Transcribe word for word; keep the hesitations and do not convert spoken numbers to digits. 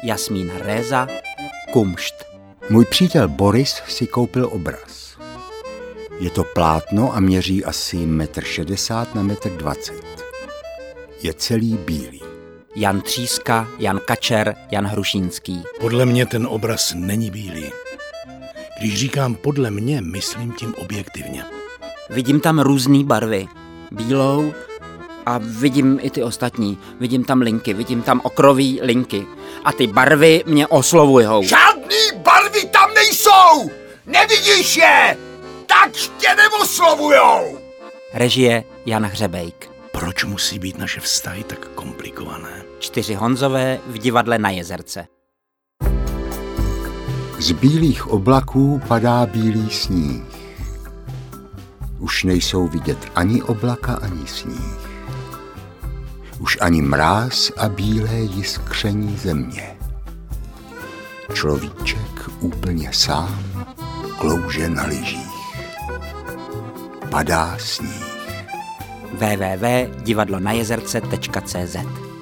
Jasmín Réza, Kumšt. Můj přítel Boris si koupil obraz. Je to plátno a měří asi metr šedesát na metr dvacet. Je celý bílý. Jan Tříska, Jan Kačer, Jan Hrušínský. Podle mě ten obraz není bílý. Když říkám podle mě, myslím tím objektivně. Vidím tam různé barvy. Bílou a vidím i ty ostatní. Vidím tam linky, vidím tam okrový linky. A ty barvy mě oslovujou. Žádný barvy tam nejsou! Nevidíš je! Tak tě neoslovujou! Režie Jan Hřebejk. Proč musí být naše vztahy tak komplikované? Čtyři Honzové v divadle Na Jezerce. Z bílých oblaků padá bílý sníh. Už nejsou vidět ani oblaka, ani sníh. Už ani mráz a bílé jiskření země. Človíček úplně sám klouže na lyžích. Padá sníh. w w w tečka divadlo na jezerce tečka cé zet